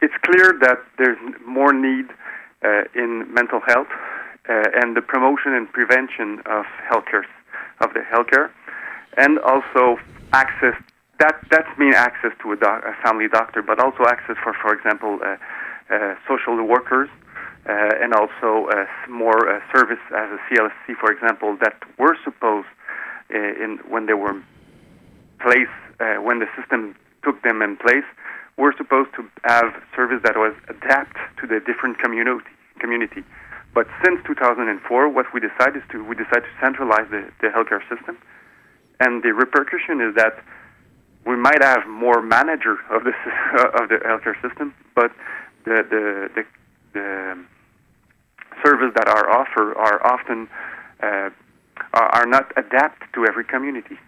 it's clear that there's more need in mental health and the promotion and prevention of the healthcare, and also access. That's mean access to a family doctor, but also access for example, social workers, and also more service as a CLSC, for example, that were supposed when they were placed when the system took them in place, were supposed to have service that was adapt to the different community. But since 2004, what we decided to centralize the healthcare system, and the repercussion is that we might have more manager of the healthcare system, but the service that are offered are often are not adapted to every community.